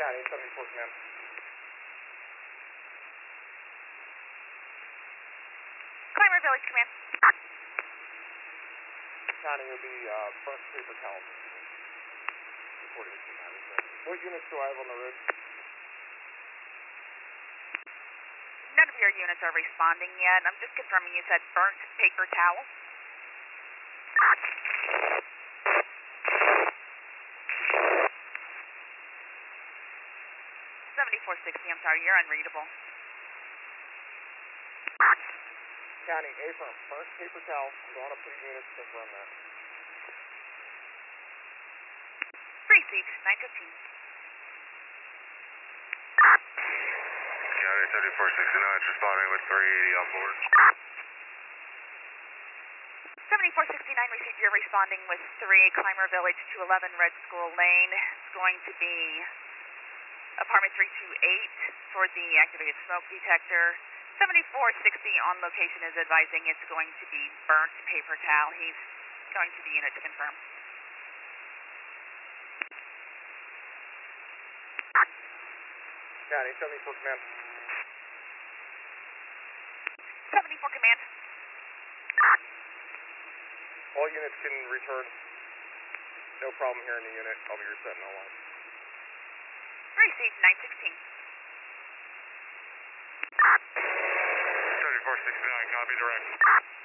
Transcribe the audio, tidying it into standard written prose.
County, 74 command. Climber Village command. County will be burnt paper towel. Reporting to matters there. What units do I have on the road? None of your units are responding yet. I'm just confirming you said burnt paper towel. 7460, I'm sorry, you're unreadable. County, A-firm, burnt paper towel. I'm going up to the units to confirm that. Received, 915. County 7469 responding with 380 on board. 7469 received, you're responding with 3 Climber Village 211 Red School Lane. It's going to be apartment 328 toward the activated smoke detector. 7460 on location is advising it's going to be burnt paper towel. He's going to the unit to confirm. County, 74 command. 74 command. All units can return. No problem here in the unit. I'll be resetting all lines. Received, 916. 7469, copy direct.